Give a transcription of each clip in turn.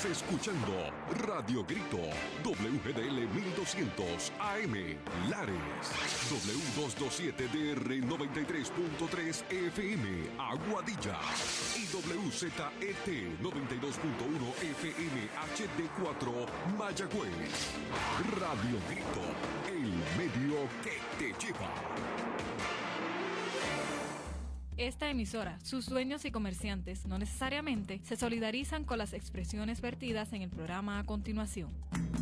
Estás escuchando Radio Grito, WGDL 1200 AM, Lares, W227DR 93.3 FM, Aguadilla, y WZET 92.1 FM HD4, Mayagüez. Radio Grito, el medio que te lleva. Esta emisora, sus dueños y comerciantes no necesariamente se solidarizan con las expresiones vertidas en el programa a continuación.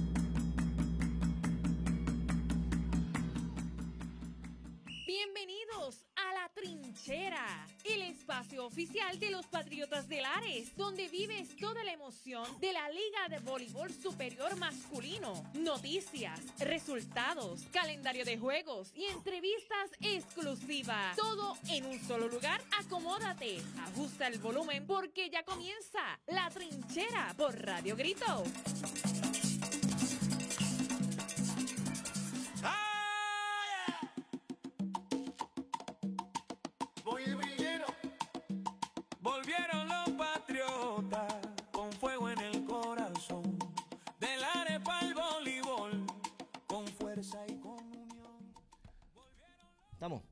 Bienvenidos a La Trinchera, el espacio oficial de los Patriotas de Lares, donde vives toda la emoción de la Liga de Voleibol Superior Masculino. Noticias, resultados, calendario de juegos y entrevistas exclusivas. Todo en un solo lugar. Acomódate, ajusta el volumen porque ya comienza La Trinchera por Radio Grito. Volvieron los patriotas con fuego en el corazón, de Lares para el voleibol, con fuerza y con unión. Estamos.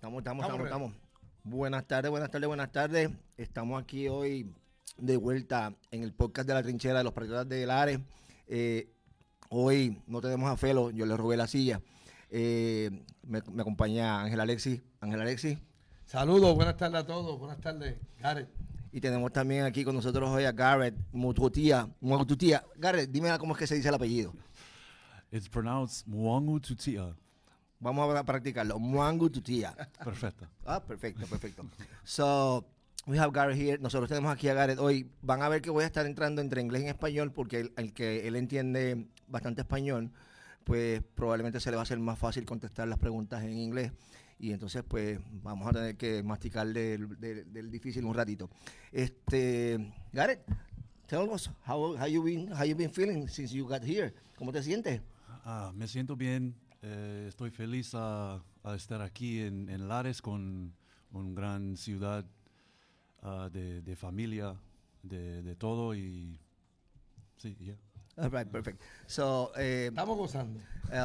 Buenas tardes. Estamos aquí hoy de vuelta en el podcast de La Trinchera de los Patriotas de Lares. Hoy no tenemos a Felo, yo le robé la silla. Me acompaña Ángel Alexis. Saludos, buenas tardes a todos. Buenas tardes, Gareth. Y tenemos también aquí con nosotros hoy a Gareth Mututia. Gareth, dime cómo es que se dice el apellido. It's pronounced Mwangu Tutia. Vamos a practicarlo. Mwangu Tutia. Perfecto. Perfecto. So, we have Gareth here. Nosotros tenemos aquí a Gareth hoy. Van a ver que voy a estar entrando entre inglés y español porque el que él entiende bastante español, pues probablemente se le va a hacer más fácil contestar las preguntas en inglés. Y entonces, pues, vamos a tener que masticar del difícil un ratito. Gareth, tell us how you been feeling since you got here. ¿Cómo te sientes? Me siento bien. Estoy feliz a estar aquí en Lares con una gran ciudad de familia, de todo y sí, ya. Yeah. All right, perfect. So, estamos gozando.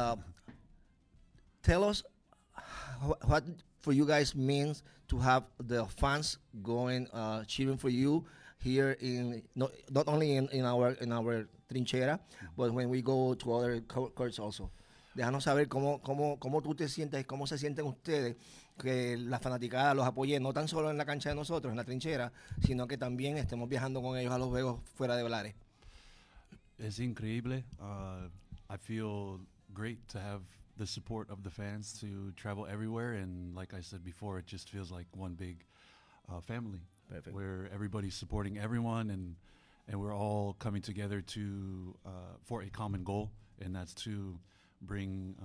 Tell us what for you guys means to have the fans going cheering for you here in not only in our trinchera, but when we go to other courts also. Déjanos saber cómo tú te sientes, cómo se sienten ustedes, que la fanaticada los apoye no tan solo en la cancha de nosotros, en la trinchera, sino que también estemos viajando con ellos a los juegos fuera de Lares. Es increíble. I feel great to have the support of the fans to travel everywhere, and like I said before, it just feels like one big family. Perfect. Where everybody's supporting everyone, and we're all coming together to for a common goal, and that's to bring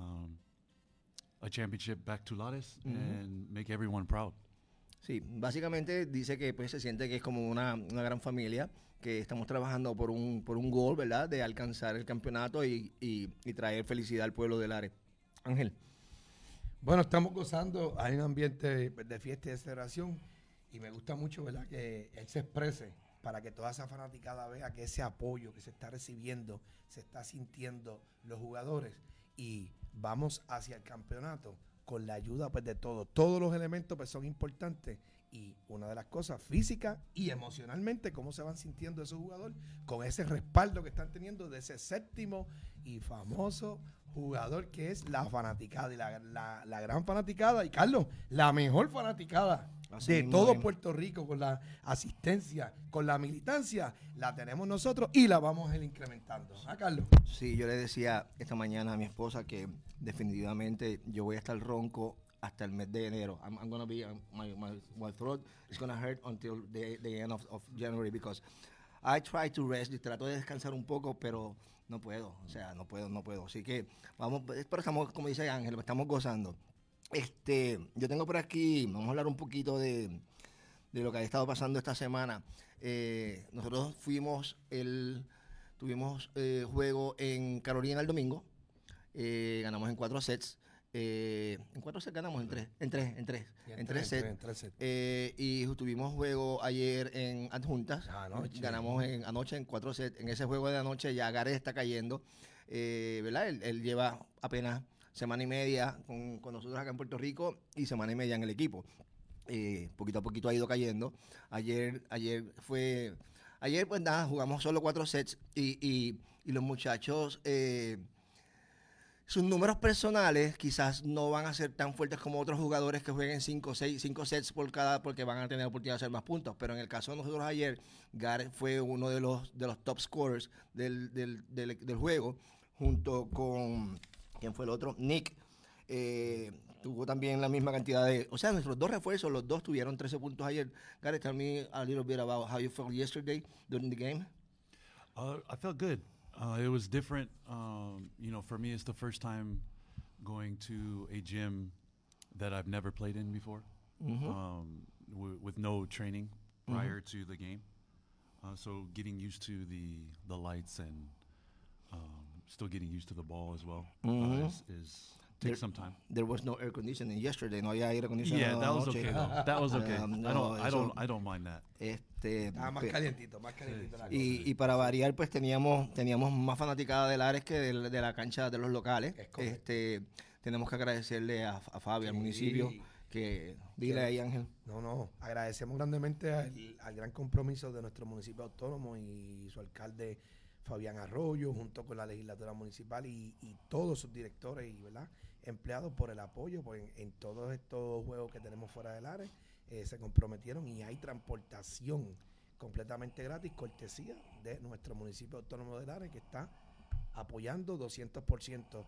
a championship back to Lares and make everyone proud. Sí, básicamente dice que pues se siente que es como una gran familia, que estamos trabajando por un gol, ¿verdad? De alcanzar el campeonato y traer felicidad al pueblo de Lares. Ángel. Bueno, estamos gozando, hay un ambiente de fiesta y de celebración y me gusta mucho, ¿verdad? Que él se exprese para que toda esa fanaticada vea que ese apoyo que se está recibiendo, se está sintiendo los jugadores y vamos hacia el campeonato con la ayuda pues de todos. Todos los elementos pues son importantes y una de las cosas física y emocionalmente cómo se van sintiendo esos jugadores con ese respaldo que están teniendo de ese séptimo y famoso jugador que es la fanaticada y la gran fanaticada y Carlos, la mejor fanaticada así de mismo todo es. Puerto Rico con la asistencia, con la militancia, la tenemos nosotros y la vamos a ir incrementando. ¿Ah, Carlos? Sí, yo le decía esta mañana a mi esposa que definitivamente yo voy a estar ronco hasta el mes de enero. I'm going to be, my throat is going to hurt until the end of January because I try to rest, y trato de descansar un poco, pero no puedo, no puedo. Así que vamos, pero estamos, como dice Ángel, estamos gozando. Yo tengo por aquí, vamos a hablar un poquito de lo que ha estado pasando esta semana. Nosotros tuvimos juego en Carolina el domingo, ganamos en 4 sets. En 4 sets ganamos, en 3 sets. sets. Y tuvimos juego ayer en Adjuntas. Ganamos anoche en 4 sets. En ese juego de anoche ya Gareth está cayendo. ¿Verdad? Él lleva apenas semana y media con nosotros acá en Puerto Rico y semana y media en el equipo. Poquito a poquito ha ido cayendo. Ayer pues nada, jugamos solo 4 sets y los muchachos, sus números personales quizás no van a ser tan fuertes como otros jugadores que jueguen 5 sets por cada, porque van a tener oportunidad de hacer más puntos. Pero en el caso de nosotros ayer, Gareth fue uno de los top scorers del juego, junto con, ¿quién fue el otro? Nick. Tuvo también la misma cantidad de... O sea, nuestros 2 refuerzos, los 2 tuvieron 13 puntos ayer. Gareth, tell me a little bit about how you felt yesterday during the game. I felt good. It was different. For me, it's the first time going to a gym that I've never played in before, with no training prior to the game. So getting used to the lights and still getting used to the ball as well is takes some time. There was no air conditioning yesterday. No había aire acondicionado. Yeah, that was okay though. That was okay. I don't mind that. Más calientito. Y para variar, pues teníamos más fanaticada del Ares que de la cancha de los locales. Tenemos que agradecerle a Fabio, al municipio, que dile ahí, Ángel. No, agradecemos grandemente al gran compromiso de nuestro municipio autónomo y su alcalde Fabián Arroyo, junto con la legislatura municipal y todos sus directores y empleados por el apoyo en todos estos juegos que tenemos fuera del área. Se comprometieron y hay transportación completamente gratis, cortesía de nuestro municipio autónomo del área, que está apoyando 200%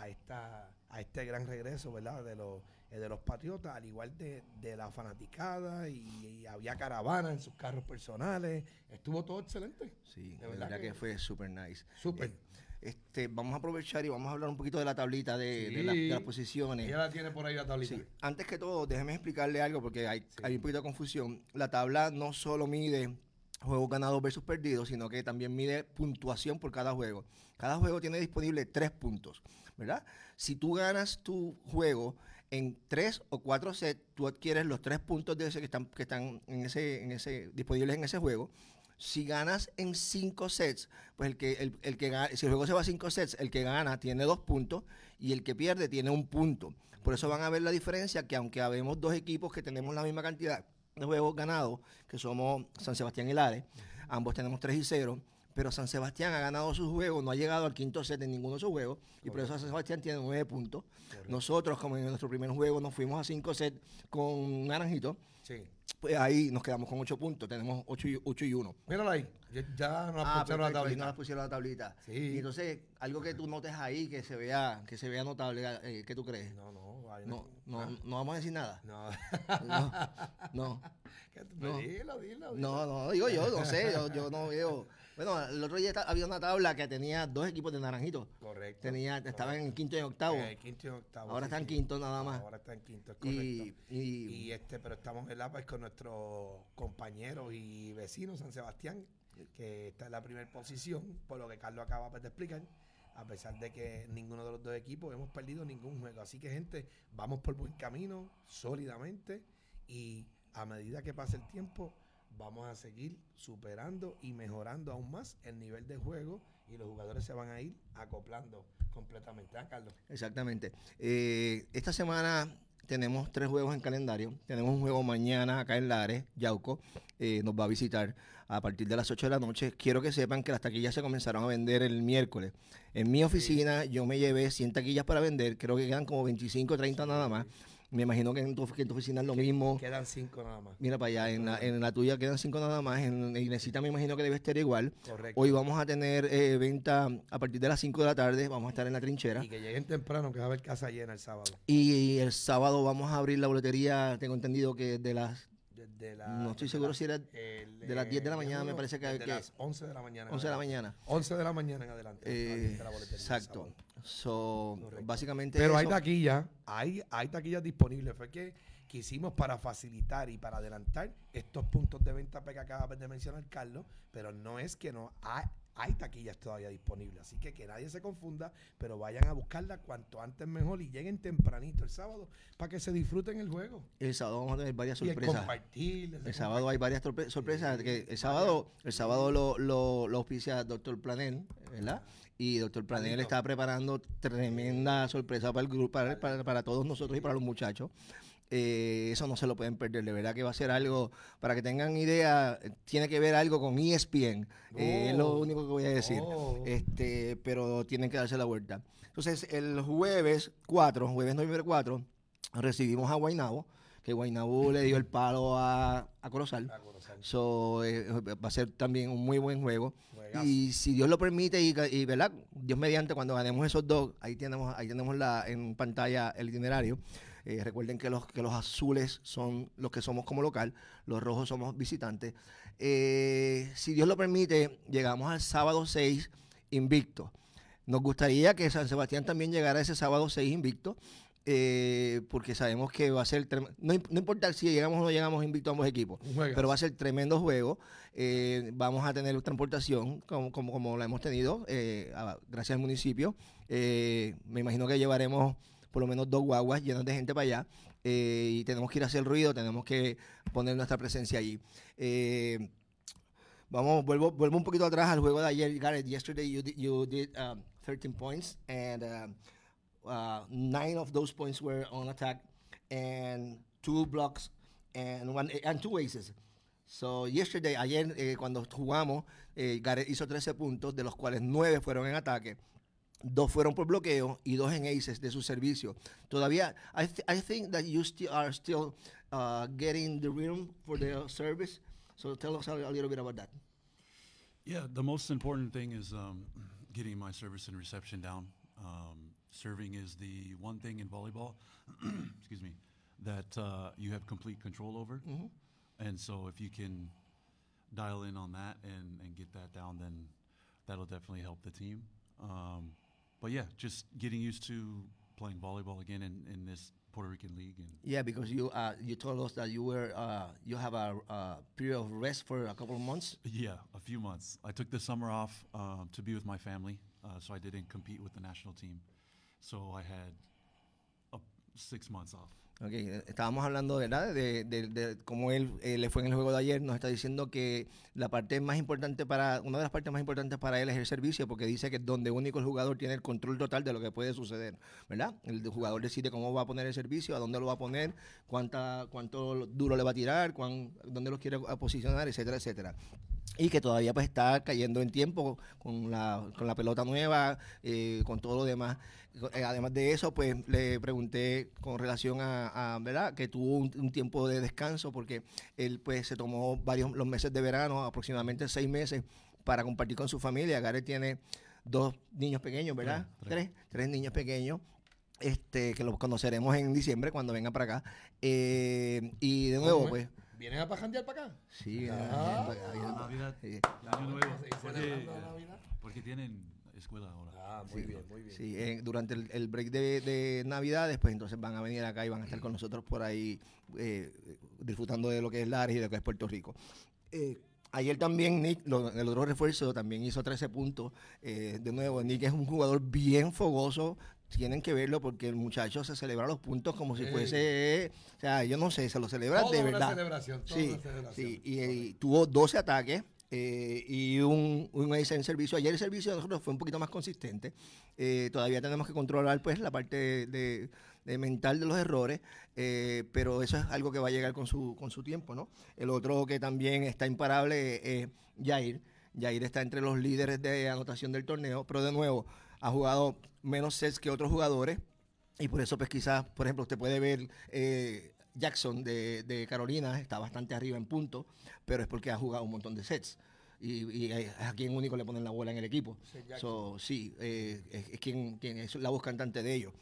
a este gran regreso, ¿verdad?, de los patriotas, al igual de la fanaticada, y había caravana en sus carros personales. Estuvo todo excelente. Sí, de verdad que fue super nice. Súper. Vamos a aprovechar y vamos a hablar un poquito de la tablita de las posiciones. Ella la tiene por ahí la tablita. Sí. Antes que todo, déjeme explicarle algo porque hay un poquito de confusión. La tabla no solo mide juegos ganados versus perdidos, sino que también mide puntuación por cada juego. Cada juego tiene disponible 3 puntos, ¿verdad? Si tú ganas tu juego en 3 o 4 sets, tú adquieres los 3 puntos de ese que están disponibles en ese juego. Si ganas en 5 sets, pues el que gana, si el juego se va a 5 sets, el que gana tiene 2 puntos y el que pierde tiene 1 punto. Por eso van a ver la diferencia, que aunque habemos 2 equipos que tenemos la misma cantidad de juegos ganados, que somos San Sebastián y Lares, ambos tenemos 3-0, pero San Sebastián ha ganado sus juegos, no ha llegado al 5º set en ninguno de sus juegos, y por eso San Sebastián tiene 9 puntos. Correcto. Nosotros, como en nuestro primer juego, nos fuimos a 5 sets con Naranjito. Sí. Pues ahí nos quedamos con 8 puntos, tenemos 8 y 1. Míralo ahí, ya nos pusieron la tablita. Nos pusieron la tablita. Sí. Y entonces, algo que tú notes ahí, que se vea notable, ¿qué tú crees? No vamos a decir nada. No. Dilo. No, digo yo, no sé, yo no veo. Bueno, el otro día había una tabla que tenía 2 equipos de Naranjito. Correcto. Estaban en quinto y en octavo. Ahora están en quinto nada más. Ahora están en quinto, es correcto. Pero estamos en la paz con nuestros compañeros y vecinos, San Sebastián, que está en la primera posición, por lo que Carlos acaba de explicar, a pesar de que ninguno de los 2 equipos hemos perdido ningún juego. Así que, gente, vamos por buen camino, sólidamente, y a medida que pase el tiempo, vamos a seguir superando y mejorando aún más el nivel de juego, y los jugadores se van a ir acoplando completamente. Carlos. Exactamente. Esta semana tenemos 3 juegos en calendario. Tenemos un juego mañana acá en Lares, Yauco. Nos va a visitar a partir de las 8 de la noche. Quiero que sepan que las taquillas se comenzaron a vender el miércoles. En mi oficina yo me llevé 100 taquillas para vender. Creo que quedan como 25 o 30 nada más. Me imagino que en tu oficina es lo mismo. Quedan 5 nada más. Mira para allá, en la tuya quedan 5 nada más. En Inesita me imagino que debe estar igual. Correcto. Hoy vamos a tener venta a partir de las 5 de la tarde. Vamos a estar en la trinchera. Y que lleguen temprano, que va a haber casa llena el sábado. Y el sábado vamos a abrir la boletería. Tengo entendido que no estoy seguro si era de las 10 de la mañana, me parece que... De las 11 de la mañana. 11 de la mañana. 11 de la mañana en adelante. Exacto. Básicamente pero eso. Hay taquillas, hay taquillas disponibles. Fue que quisimos para facilitar y para adelantar estos puntos de venta que acaba de mencionar Carlos, pero no es que no hay taquillas todavía disponibles. Así que nadie se confunda, pero vayan a buscarla cuanto antes mejor y lleguen tempranito el sábado para que se disfruten el juego. El sábado vamos a tener varias Y el sorpresas. compartir. El sábado hay varias sorpresas. Que el sábado lo auspicia Dr. Planel, ¿verdad? Y Dr. Planel está preparando tremenda sorpresa para el grupo, para todos nosotros y para los muchachos. Eso no se lo pueden perder, de verdad que va a ser algo, para que tengan idea, tiene que ver algo con ESPN, es lo único que voy a decir, pero tienen que darse la vuelta. Entonces, el jueves noviembre 4, recibimos a Guaynabo, que Guaynabo le dio el palo a Corozal. So, va a ser también un muy buen juego. Juegazo. Y si Dios lo permite y ¿verdad? Dios mediante, cuando ganemos esos dos, ahí tenemos en pantalla el itinerario. Recuerden que los azules son los que somos como local, los rojos somos visitantes. Si Dios lo permite, llegamos al sábado 6 invicto. Nos gustaría que San Sebastián también llegara ese sábado 6 invicto, porque sabemos que va a ser no importa si llegamos o no llegamos invicto a ambos equipos, pero va a ser tremendo juego. Vamos a tener transportación como la hemos tenido, gracias al municipio. Me imagino que llevaremos por lo menos 2 guaguas llenas de gente para allá, y tenemos que ir a hacer ruido, tenemos que poner nuestra presencia allí. Vuelvo un poquito atrás al juego de ayer, Garrett. Yesterday you did 13 points, and 9 of those points were on attack, and 2 blocks, and 2 aces. So yesterday, ayer cuando jugamos, Garrett hizo 13 puntos, de los cuales 9 fueron en ataque. 2 fueron por bloqueo y 2 en aces de su servicio. Todavía, I think that you are still getting the rhythm for the service. So tell us a little bit about that. Yeah, the most important thing is getting my service and reception down. Serving is the one thing in volleyball, excuse me, that you have complete control over. Mm-hmm. And so if you can dial in on that and get that down, then that'll definitely help the team. But yeah, just getting used to playing volleyball again in this Puerto Rican league. And yeah, because you told us that you have a period of rest for a couple of months. Yeah, a few months. I took the summer off to be with my family, so I didn't compete with the national team. So I had 6 months off. Okay, estábamos hablando, ¿verdad?, de cómo él le fue en el juego de ayer. Nos está diciendo que una de las partes más importantes para él es el servicio, porque dice que es donde único el jugador tiene el control total de lo que puede suceder, ¿verdad? El jugador decide cómo va a poner el servicio, a dónde lo va a poner, cuánto duro le va a tirar, dónde lo quiere posicionar, etcétera, etcétera. Y que todavía pues está cayendo en tiempo con la pelota nueva, con todo lo demás. Además de eso, pues le pregunté con relación a ¿verdad?, que tuvo un tiempo de descanso, porque él pues se tomó los meses de verano, aproximadamente 6 meses, para compartir con su familia. Garrett tiene 2 niños pequeños, ¿verdad? Tres niños pequeños. Que los conoceremos en diciembre cuando vengan para acá. Y de nuevo, pues... ¿Vienen a pajandear para acá? Sí, Navidad. Sí. Año Nuevo. Porque tienen escuela ahora. Muy bien, muy bien. Sí, durante el break de Navidades, pues entonces van a venir acá y van a estar con nosotros por ahí, disfrutando de lo que es Lares y de lo que es Puerto Rico. Ayer también Nick, el otro refuerzo, también hizo 13 puntos. De nuevo, Nick es un jugador bien fogoso. Tienen que verlo porque el muchacho se celebra los puntos como si fuese, o sea, yo no sé, se lo celebra de verdad. Una celebración, una celebración. Sí, y tuvo 12 ataques y un ace en servicio. Ayer el servicio de nosotros fue un poquito más consistente. Todavía tenemos que controlar pues la parte de mental de los errores, pero eso es algo que va a llegar con su tiempo, ¿no? El otro que también está imparable es Jair. Jair está entre los líderes de anotación del torneo, pero de nuevo ha jugado menos sets que otros jugadores, y por eso pues quizás, por ejemplo, usted puede ver Jackson de Carolina está bastante arriba en puntos, pero es porque ha jugado un montón de sets y es a quien único le ponen la bola en el equipo. Sí, es quien es la voz cantante de ellos.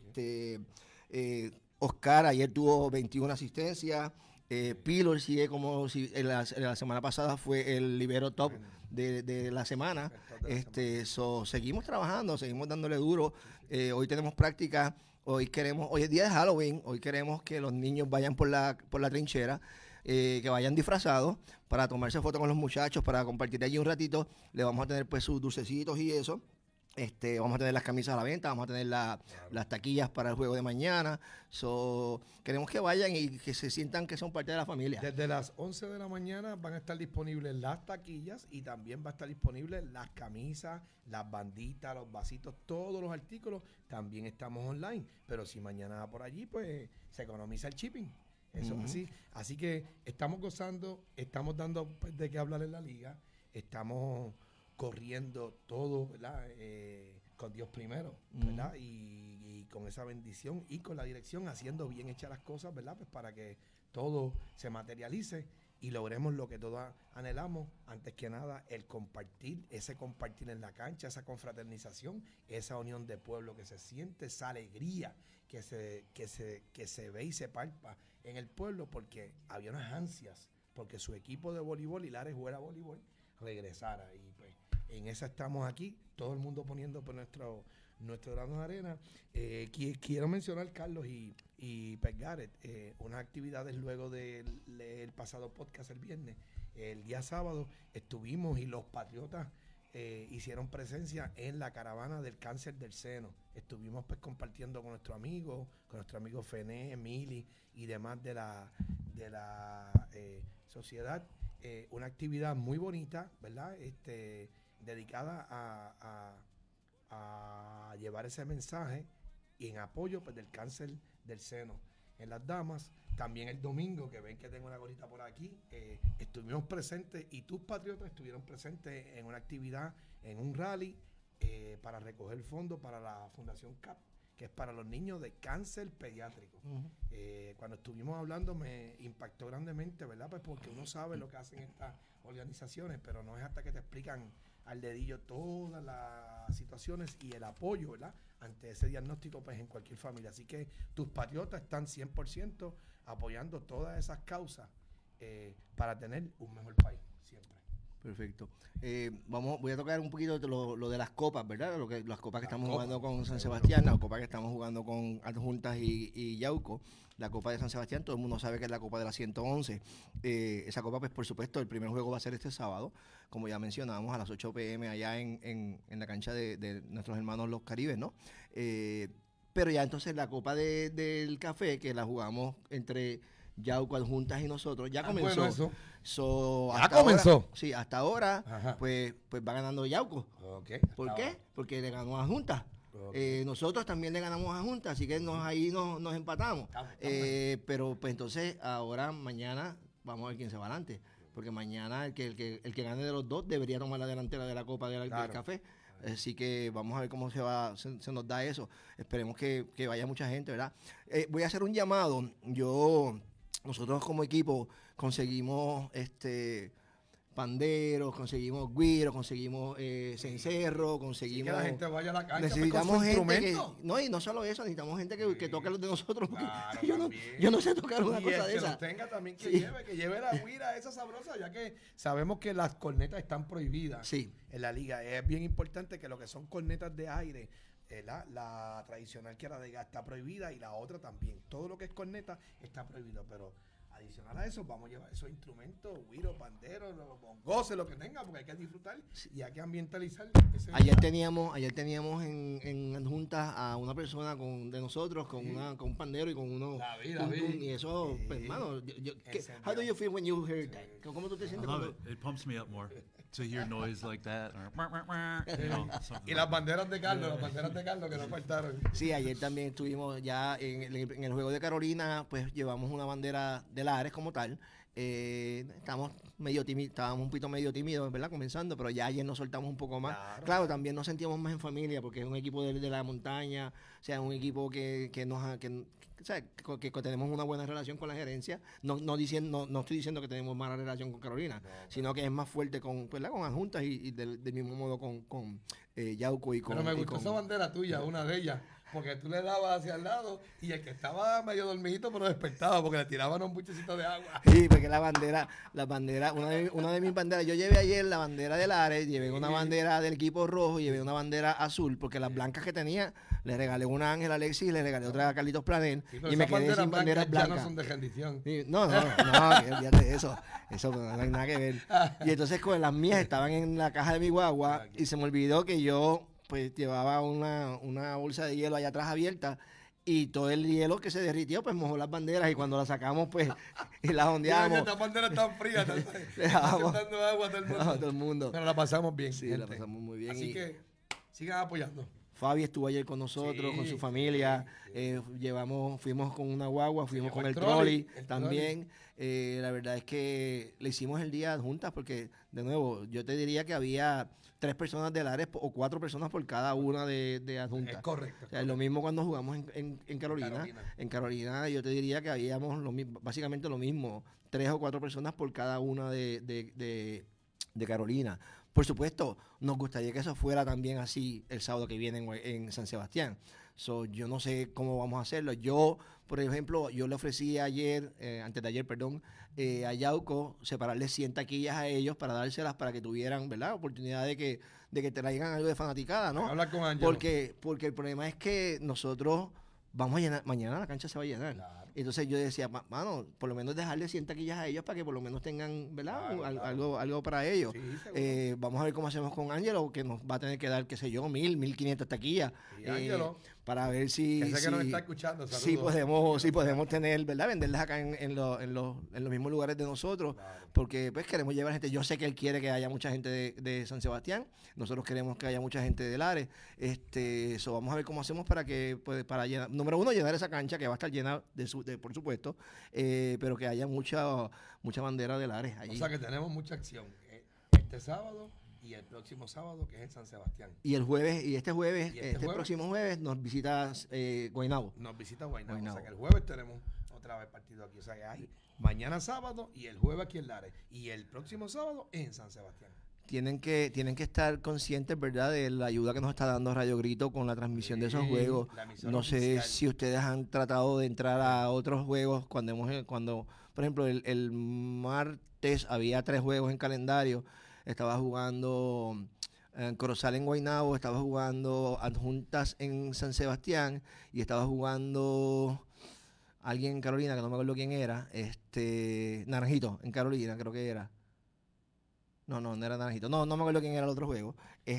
Oscar ayer tuvo 21 asistencias. Pilor sigue como si la semana pasada fue el libero top de la semana. Seguimos trabajando, seguimos dándole duro. Hoy tenemos práctica, hoy es día de Halloween, hoy queremos que los niños vayan por la trinchera. que vayan disfrazados para tomarse fotos con los muchachos, para compartir allí un ratito. Le vamos a tener pues sus dulcecitos y eso. Vamos a tener las camisas a la venta, vamos a tener las taquillas para el juego de mañana. Queremos que vayan y que se sientan que son parte de la familia. Desde las 11 de la mañana van a estar disponibles las taquillas y también va a estar disponibles las camisas, las banditas, los vasitos, todos los artículos. También estamos online, pero si mañana va por allí, pues se economiza el shipping. Eso es así. Así que estamos gozando, estamos dando pues, de qué hablar en la liga, estamos corriendo todo, ¿verdad? Con Dios primero, ¿verdad? Y con esa bendición y con la dirección, haciendo bien hechas las cosas, ¿verdad? Pues para que todo se materialice y logremos lo que todos anhelamos. Antes que nada, el compartir, ese compartir en la cancha, esa confraternización, esa unión de pueblo que se siente, esa alegría que se ve y se palpa en el pueblo, porque había unas ansias, porque su equipo de voleibol, y Lares juega voleibol, regresara. Y pues en esa estamos aquí, todo el mundo poniendo por nuestro grano de arena. Quiero mencionar, Carlos y Pet Garrett, unas actividades luego del pasado podcast el viernes. El día sábado estuvimos y los Patriotas hicieron presencia en la caravana del cáncer del seno. Estuvimos pues compartiendo con nuestro amigo Fené, Emily y demás de la sociedad. Una actividad muy bonita, ¿verdad? Dedicada a llevar ese mensaje y en apoyo pues, del cáncer del seno en las damas. También el domingo, que ven que tengo una gorrita por aquí, estuvimos presentes y tus Patriotas estuvieron presentes en una actividad, en un rally para recoger fondos para la Fundación CAP, que es para los niños de cáncer pediátrico. Cuando estuvimos hablando me impactó grandemente, ¿verdad? Pues porque uno sabe lo que hacen estas organizaciones, pero no es hasta que te explican al dedillo todas las situaciones y el apoyo, ¿verdad? Ante ese diagnóstico, pues en cualquier familia. Así que tus Patriotas están 100% apoyando todas esas causas para tener un mejor país, siempre. Perfecto. Voy a tocar un poquito de lo de las copas, ¿verdad? Las copas que estamos jugando con San Sebastián, las copas que estamos jugando con Adjuntas y Yauco. La Copa de San Sebastián, todo el mundo sabe que es la Copa de la 111. Esa copa, pues por supuesto, el primer juego va a ser este sábado, como ya mencionábamos, a las 8 p.m. allá en la cancha de nuestros hermanos los Caribes, ¿no? Pero ya entonces la Copa del Café, que la jugamos entre Yauco, Adjuntas y nosotros, ya comenzó. Bueno, eso. Ya comenzó. Ahora, sí, hasta ahora, pues va ganando Yauco. Okay, ¿Por qué? Porque le ganó a Adjuntas. Okay. Nosotros también le ganamos a Junta, así que ahí nos empatamos. Pero pues entonces ahora mañana vamos a ver quién se va adelante, porque mañana el que gane de los dos debería tomar la delantera de la Copa del Café. Así que vamos a ver cómo se nos da eso. Esperemos que vaya mucha gente, ¿verdad? Voy a hacer un llamado. Nosotros como equipo conseguimos panderos, conseguimos guiros, conseguimos cencerro, conseguimos... Que la gente vaya a la cancha. Necesitamos gente que... No, y no solo eso, necesitamos gente que toque los de nosotros. Claro, yo no sé tocar una cosa de esa. Que tenga también que lleve la guira esa sabrosa, ya que sabemos que las cornetas están prohibidas en la liga. Es bien importante que lo que son cornetas de aire, la tradicional que era de gas está prohibida y la otra también. Todo lo que es corneta está prohibido, pero... Adicional a eso, vamos a llevar esos instrumentos, güiros, panderos, bongoses, lo que tenga, porque hay que disfrutar y hay que ambientalizar. Ayer teníamos en Adjuntas a una persona de nosotros con un pandero y con uno. Y eso, pues, hermano, how do you feel when you hear that? ¿Cómo tú te sientes? I love it. It pumps me up more to hear noise like that. Y las banderas de Carlos, que nos faltaron. Sí, ayer también estuvimos ya en el juego de Carolina, pues llevamos una bandera de Lares como tal. Estábamos un poquito medio tímidos, ¿verdad? Comenzando, pero ya ayer nos soltamos un poco más. Claro, también nos sentíamos más en familia porque es un equipo de la montaña, o sea, un equipo que tenemos una buena relación con la gerencia. No estoy diciendo que tenemos mala relación con Carolina, sino que es más fuerte con Adjuntas y del mismo modo con Yauco y con... Pero me gustó esa bandera tuya, una de ellas. porque tú le dabas hacia el lado y el que estaba medio dormidito pero despertaba porque le tiraban un buchecito de agua. Sí, porque la bandera, una de mis banderas, yo llevé ayer la bandera del Ares, llevé una bandera del equipo rojo y llevé una bandera azul, porque las blancas que tenía, le regalé una a Ángel Alexis y le regalé otra a Carlitos Planel, y me quedé sin banderas blancas. Ya no son de rendición. Sí, no, olvídate de eso no hay nada que ver. Y entonces con las mías estaban en la caja de mi guagua y se me olvidó que yo pues llevaba una bolsa de hielo allá atrás abierta y todo el hielo que se derritió pues mojó las banderas y cuando las sacamos pues y las ondeamos. Estas banderas están frías, dejamos dando agua a todo el mundo. Pero la pasamos bien. Sí, gente. la pasamos muy bien. Así que sigan apoyando. Fabi estuvo ayer con nosotros, con su familia. Fuimos con una guagua, fuimos con el trolley también. La verdad es que le hicimos el día juntas porque, de nuevo, yo te diría que había 3 personas del Ares o 4 personas por cada una de adjuntas. Es correcto. O sea, es lo mismo cuando jugamos en Carolina. En Carolina yo te diría que habíamos básicamente lo mismo, 3 o 4 personas por cada una de Carolina. Por supuesto, nos gustaría que eso fuera también así el sábado que viene en San Sebastián. Yo no sé cómo vamos a hacerlo. Yo, por ejemplo, yo le ofrecí antes de ayer, a Yauco, separarle 100 taquillas a ellos para dárselas para que tuvieran, ¿verdad?, oportunidad de que traigan algo de fanaticada, ¿no? Habla con Ángel. Porque el problema es que nosotros vamos a llenar, mañana la cancha se va a llenar. Claro. Entonces yo decía, mano, por lo menos dejarle 100 taquillas a ellos para que por lo menos tengan, ¿verdad?, algo para ellos. Sí, vamos a ver cómo hacemos con Ángelo, que nos va a tener que dar, qué sé yo, 1,500 taquillas. Sí, Ángelo. Para ver si... Que sé que nos está escuchando, saludos. Sí podemos tener, ¿verdad?, venderlas acá en los mismos lugares de nosotros, claro. Porque pues queremos llevar gente. Yo sé que él quiere que haya mucha gente de San Sebastián, nosotros queremos que haya mucha gente de Lares. Vamos a ver cómo hacemos para que, pues, para llenar, número uno, llenar esa cancha que va a estar llena por supuesto, pero que haya mucha bandera de Lares allí. O sea que tenemos mucha acción este sábado y el próximo sábado, que es en San Sebastián. Y este próximo jueves nos visita Guaynabo. Nos visita Guaynabo. O sea que el jueves tenemos otra vez partido aquí. O sea que hay mañana sábado y el jueves aquí en Lares. Y el próximo sábado en San Sebastián. Tienen que estar conscientes, ¿verdad?, de la ayuda que nos está dando Radio Grito con la transmisión de esos juegos. No sé oficial. Si ustedes han tratado de entrar a otros juegos cuando por ejemplo, el martes había 3 juegos en calendario. Estaba jugando Corozal en Guaynabo, estaba jugando Adjuntas en San Sebastián y estaba jugando alguien en Carolina, que no me acuerdo quién era, Naranjito en Carolina, creo que era. No era Naranjito. No me acuerdo quién era el otro juego.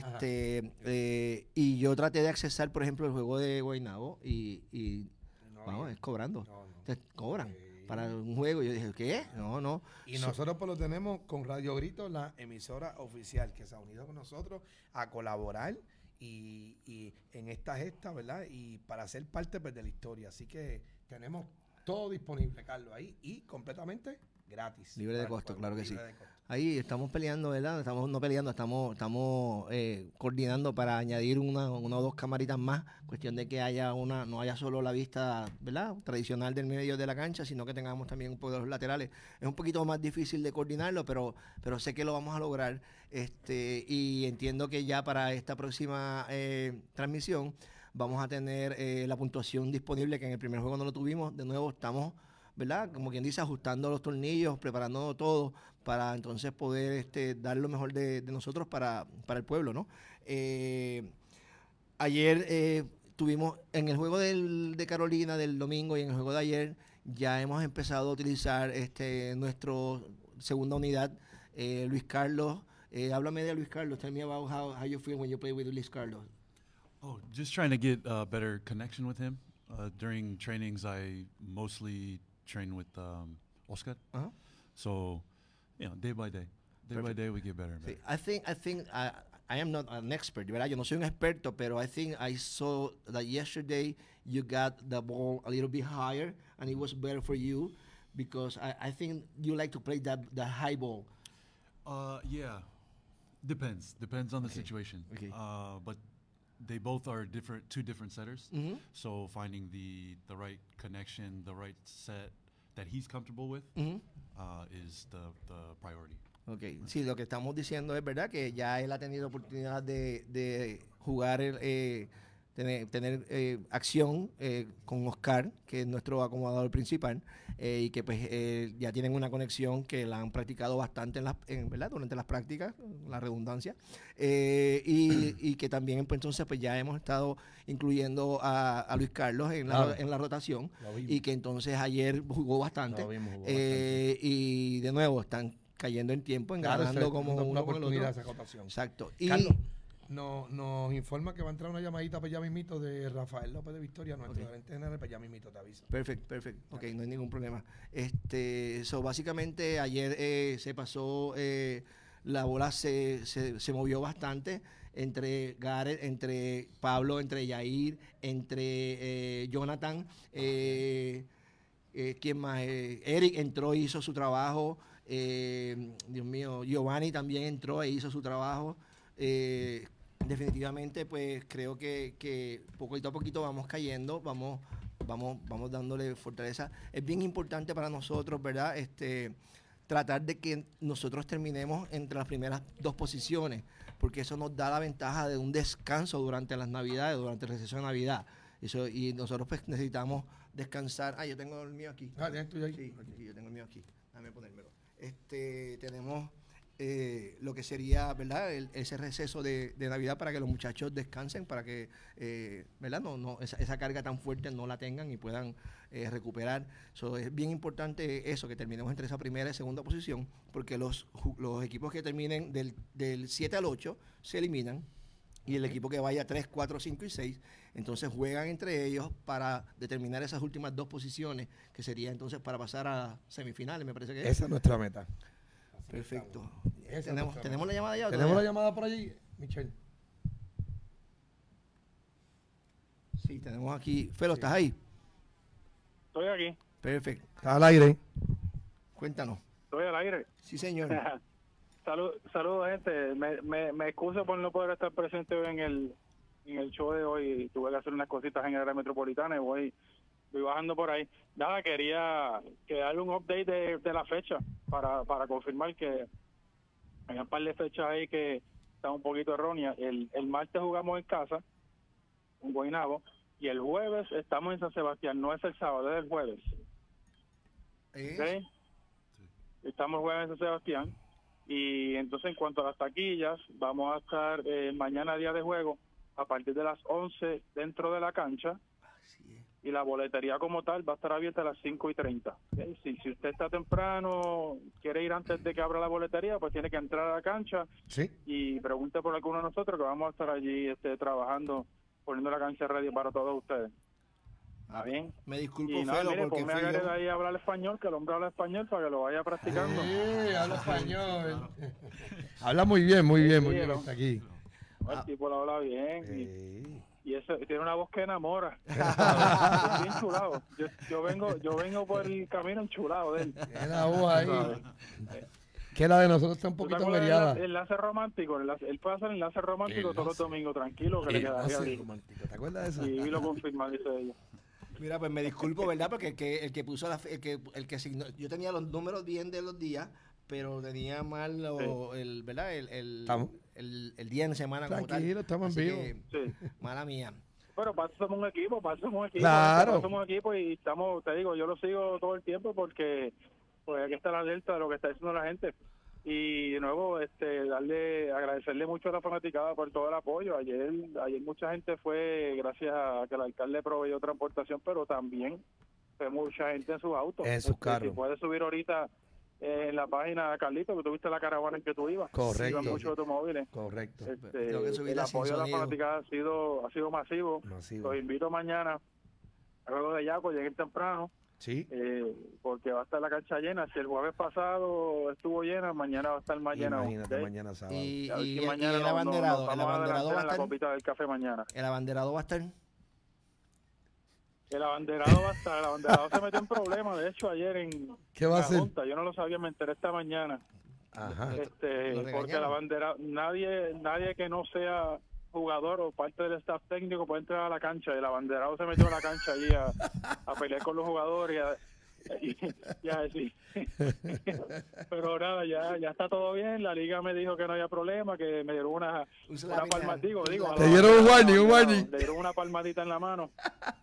Y yo traté de accesar, por ejemplo, el juego de Guaynabo y es cobrando. Te cobran para un juego. Yo dije, ¿qué? No. Y nosotros pues lo tenemos con Radio Grito, la emisora oficial que se ha unido con nosotros a colaborar y en esta gesta, ¿verdad? Y para ser parte pues, de la historia. Así que tenemos todo disponible, Carlos, ahí y completamente gratis. Libre de costo, claro que sí. Ahí estamos peleando, ¿verdad? Estamos coordinando para añadir una o 2 camaritas más. Cuestión de que no haya solo la vista, ¿verdad?, tradicional del medio de la cancha, sino que tengamos también un poco de los laterales. Es un poquito más difícil de coordinarlo, pero sé que lo vamos a lograr. Y entiendo que ya para esta próxima transmisión vamos a tener la puntuación disponible, que en el primer juego no lo tuvimos. De nuevo estamos, ¿verdad?, como quien dice, ajustando los tornillos, preparando todo para entonces poder dar lo mejor de nosotros para el pueblo, ¿no? Ayer tuvimos en el juego de Carolina del domingo y en el juego de ayer ya hemos empezado a utilizar nuestro segunda unidad, Luis Carlos. Háblame de Luis Carlos. Tell me about how you feel when you play with Luis Carlos. Oh, just trying to get a better connection with him. During trainings, I mostly train with Oscar. Uh-huh. So, day by day we get better and better. Sí, I think I am not an expert, ¿verdad? Yo no soy un experto, pero I think I saw that yesterday you got the ball a little bit higher, and it was better for you because I think you like to play that high ball. Yeah, depends on the situation. Okay. But they both are two different setters. Mm-hmm. So finding the right connection, the right set that he's comfortable with, mm-hmm. Is the priority. Okay. Sí, lo que estamos diciendo es verdad que ya él ha tenido oportunidad de jugar tener acción con Oscar, que es nuestro acomodador principal, y que pues ya tienen una conexión que la han practicado bastante ¿verdad? Durante las prácticas, la redundancia, y que también pues, entonces pues ya hemos estado incluyendo a Luis Carlos en la rotación, y que entonces ayer jugó bastante, y de nuevo están cayendo en tiempo, enganando como uno con el otro. Esa rotación. Exacto. Carlos, nos informa que va a entrar una llamadita para allá mismito de Rafael López de Victoria, nuestro gerente general, para allá mismito te avisa. Perfecto. Ok, no hay ningún problema. Básicamente ayer se pasó, la bola se movió bastante entre Gareth, entre Pablo, entre Yair, entre Jonathan, ¿quién más? Eric entró y hizo su trabajo. Dios mío, Giovanni también entró e hizo su trabajo. Definitivamente pues creo que poquito a poquito vamos cayendo, vamos dándole fortaleza. Es bien importante para nosotros, ¿verdad? Tratar de que nosotros terminemos entre las primeras 2 posiciones, porque eso nos da la ventaja de un descanso durante las Navidades, durante el receso de Navidad. Y nosotros pues necesitamos descansar. Yo tengo el mío aquí. ¿Tienes tuyo ahí? Sí, yo tengo el mío aquí. Déjame ponérmelo. Tenemos lo que sería, ¿verdad? Ese receso de Navidad para que los muchachos descansen, para que, ¿verdad? Esa carga tan fuerte no la tengan y puedan recuperar. Es bien importante eso, que terminemos entre esa primera y segunda posición, porque los equipos que terminen del 7 al 8 se eliminan, y el equipo que vaya 3, 4, 5 y 6, entonces juegan entre ellos para determinar esas últimas 2 posiciones, que sería entonces para pasar a semifinales, me parece que Esa es nuestra meta. Perfecto. ¿Tenemos la llamada ya? ¿Tenemos la llamada por allí, Michelle? Sí, tenemos aquí. Felo, ¿estás ahí? Estoy aquí. Perfecto. Está al aire. Cuéntanos. Estoy al aire. Sí, señor. Saludos, gente. Me excuso por no poder estar presente hoy en el show de hoy. Tuve que hacer unas cositas en el área metropolitana y voy bajando por ahí. Nada, quería darle un update de la fecha para confirmar que hay un par de fechas ahí que están un poquito erróneas. El martes jugamos en casa, en Guaynabo, y el jueves estamos en San Sebastián. No es el sábado, es el jueves. ¿Okay? Estamos el jueves en San Sebastián. Y entonces, en cuanto a las taquillas, vamos a estar mañana, día de juego, a partir de las 11 dentro de la cancha. Y la boletería como tal va a estar abierta a las 5:30. ¿Okay? Si usted está temprano, quiere ir antes de que abra la boletería, pues tiene que entrar a la cancha. ¿Sí? Y pregunte por alguno de nosotros, que vamos a estar allí trabajando, poniendo la cancha ready para todos ustedes. ¿Está bien? Me disculpo, y nada, Felo, mire, porque ponme a Gareth ahí a hablar español, que el hombre habla español para que lo vaya practicando. Sí, habla español. Habla muy bien hasta aquí. El tipo lo habla bien. Y eso tiene una voz que enamora. Es bien chulado. Yo vengo por el camino enchulado de él. Tiene la voz ahí. Que la de nosotros está un poquito averiada. El enlace romántico. Él puede hacer enlace romántico todos los domingos, tranquilo, que le quedaría bien. ¿Te acuerdas de eso? Y lo confirma, dice ella. Mira, pues me disculpo, ¿verdad? Porque el que puso el que asignó, yo tenía los números bien de los días, pero tenía mal ¿verdad? El día en semana como tal. Tranquilo, estamos en vivo. Sí. Mala mía. Pero somos un equipo. Claro. Somos un equipo y estamos, te digo, yo lo sigo todo el tiempo porque pues hay que estar alerta de lo que está diciendo la gente. Y de nuevo, agradecerle mucho a la fanaticada por todo el apoyo. Ayer mucha gente fue, gracias a que el alcalde proveyó transportación, pero también fue mucha gente en sus autos. En sus carros. Si puedes subir ahorita en la página, Carlito, que tuviste la caravana en que tú ibas. Correcto. Iban muchos automóviles. Correcto. El apoyo de la fanaticada ha sido masivo. Los invito mañana a juego de Yaco, lleguen temprano. Sí. Porque va a estar la cancha llena. Si el jueves pasado estuvo llena, mañana va a estar más llena. Imagínate, mañana sábado. Y mañana el abanderado, vamos a adelantar en la copita del café mañana. ¿El abanderado va a estar? El abanderado va a estar. El abanderado se metió en problemas, de hecho, ayer en ¿Qué va a hacer? Junta. Yo no lo sabía, me enteré esta mañana. Ajá. Porque el abanderado, nadie que no sea jugador o parte del staff técnico puede entrar a la cancha. El abanderado se metió a la cancha allí a pelear con los jugadores Ya, sí. Pero nada, ya está todo bien. La liga me dijo que no había problema, que me dieron una palmadita. Te dieron un warning. Le dieron una palmadita en la mano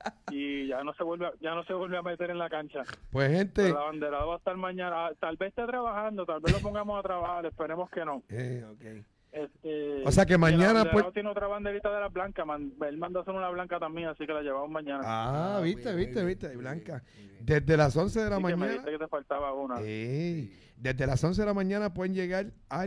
y ya no se vuelve a meter en la cancha. Pues gente, Pero el abanderado va a estar mañana. Tal vez esté trabajando, tal vez lo pongamos a trabajar. Esperemos que no. okay. O sea que mañana pues tiene otra banderita de la blanca, él mandó hacer una blanca también, así que la llevamos mañana. Viste, blanca. Desde las 11 de la mañana. Me dijiste que te faltaba una. Desde las 11 de la mañana pueden llegar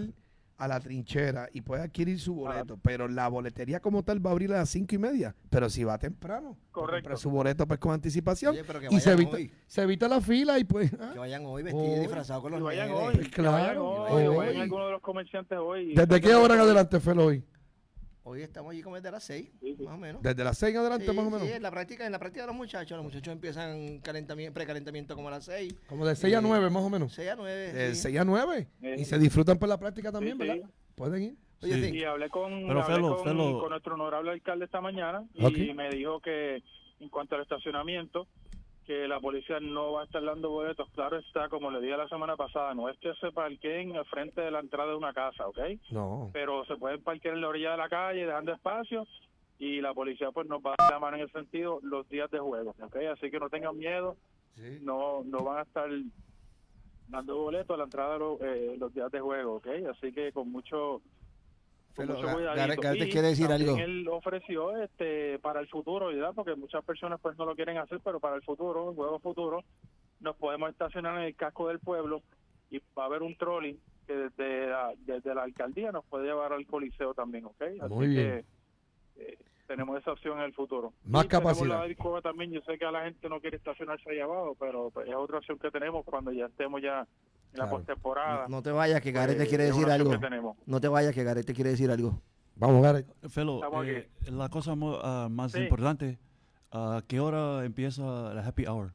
a la trinchera y puede adquirir su boleto, pero la boletería como tal va a abrir a las 5:30, pero si va temprano, compra su boleto pues con anticipación. Oye, pero que y vayan se evita la fila y pues que vayan hoy vestidos disfrazados con los vayan nenes. hoy, Pues claro, que vayan algunos de los comerciantes hoy. ¿Desde qué hora en adelante, Felo, hoy? Hoy estamos allí como desde las 6, más o menos. Desde las 6 en adelante, Sí, más o menos. Sí, en la práctica de los muchachos empiezan precalentamiento como a las 6. Como de 6 a 9, más o menos. 6 a 9. De sí. 6 a 9. Y se disfrutan por la práctica también, Sí, ¿verdad? Pueden ir. Oye, Sí. sí. Y hablé con nuestro honorable alcalde esta mañana y me dijo que en cuanto al estacionamiento, que la policía no va a estar dando boletos. Claro está, como le dije la semana pasada, no es que se parqueen al frente de la entrada de una casa, ¿ok? No. Pero se pueden parquear en la orilla de la calle, dejando espacio, y la policía pues nos va a dar la mano en ese sentido los días de juego, ¿ok? Así que no tengan miedo, no van a estar dando boletos a la entrada de los días de juego, ¿ok? Así que con mucho cuidadito. Gareth quiere decir algo. Él ofreció para el futuro, ¿verdad? Porque muchas personas pues no lo quieren hacer, pero para el futuro, el juego futuro, nos podemos estacionar en el casco del pueblo y va a haber un trolley que desde la alcaldía nos puede llevar al coliseo también, ¿ok? Así Muy bien. que tenemos esa opción en el futuro. Más y capacidad. La alcoba también, yo sé que a la gente no quiere estacionarse ahí abajo, pero pues, es otra opción que tenemos cuando ya estemos ya en la postemporada. No te vayas, que Gareth te quiere decir algo. No te vayas, que Gareth te quiere decir algo. Vamos, Gareth. Felo, la cosa más importante, ¿a qué hora empieza la happy hour?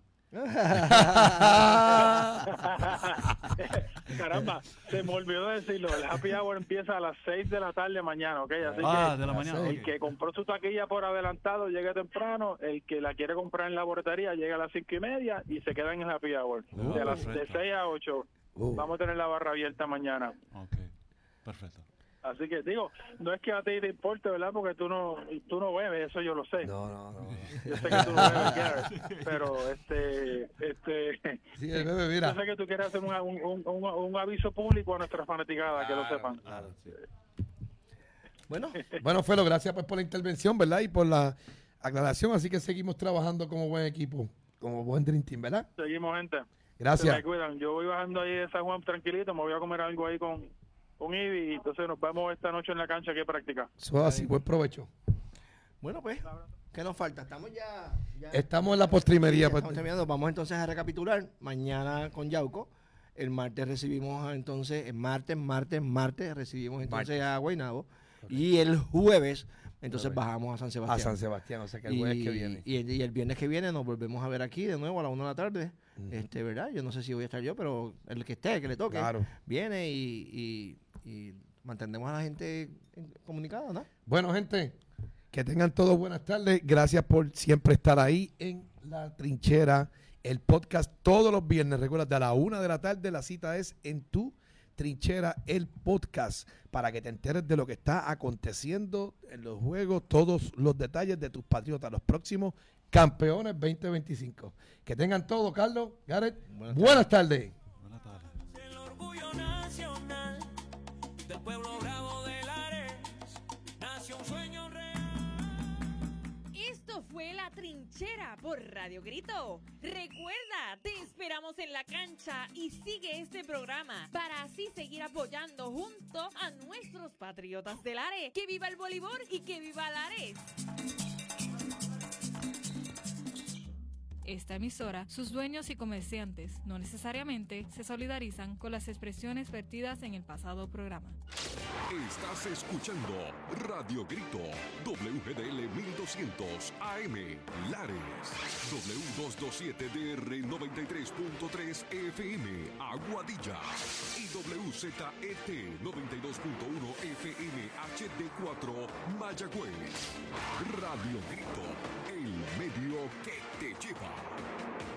Caramba, se me olvidó decirlo. El happy hour empieza a las 6 de la tarde mañana, ¿ok? Así que de la mañana. el que compró su taquilla por adelantado llega temprano, el que la quiere comprar en la boletería llega a las 5:30 y se queda en el happy hour. De 6 a 8 vamos a tener la barra abierta mañana. Ok, perfecto. Así que digo, no es que a ti te importe, ¿verdad? Porque tú no bebes, eso yo lo sé. No. Yo sé que tú no bebes, Gareth, pero Sí, el bebé, mira. yo sé que tú quieres hacer un aviso público a nuestras fanaticadas, que lo sepan. Claro, sí. Bueno, Felo, gracias pues por la intervención, ¿verdad? Y por la aclaración, así que seguimos trabajando como buen equipo, como buen Dream Team, ¿verdad? Seguimos, gente. Gracias. Se me cuidan. Yo voy bajando ahí de San Juan tranquilito, me voy a comer algo ahí con Ivy, y entonces nos vemos esta noche en la cancha que practica. Eso así, buen provecho. Bueno, pues, ¿qué nos falta? Estamos ya Estamos en la postrimería. estamos terminando. Vamos entonces a recapitular. Mañana con Yauco. El martes recibimos entonces, martes recibimos entonces a Guaynabo. Y el jueves, entonces bajamos a San Sebastián. A San Sebastián, o sea que el jueves que viene. Y el viernes que viene nos volvemos a ver aquí de nuevo a la 1 de la tarde. ¿Verdad? Yo no sé si voy a estar yo, pero el que esté, que le toque, viene y mantendremos a la gente comunicada, ¿no? Bueno, gente, que tengan todos buenas tardes. Gracias por siempre estar ahí en La Trinchera, el podcast todos los viernes. Recuerda, a la 1 de la tarde la cita es en Tu Trinchera, el podcast, para que te enteres de lo que está aconteciendo en los juegos, todos los detalles de tus Patriotas, los próximos campeones 2025. Que tengan todo, Carlos, Gareth. Buenas tardes. Buenas tardes. El orgullo nacional del pueblo bravo de Lares, nació un sueño real. Esto fue La Trinchera por Radio Grito. Recuerda, te esperamos en la cancha y sigue este programa para así seguir apoyando junto a nuestros Patriotas de Lares. ¡Que viva el voleibol y que viva Lares! Esta emisora, sus dueños y comerciantes no necesariamente se solidarizan con las expresiones vertidas en el pasado programa. Estás escuchando Radio Grito, WGDL 1200 AM, Lares, W227DR 93.3 FM, Aguadilla, y WZET 92.1 FM HD4, Mayagüez. Radio Grito, el medio que te lleva.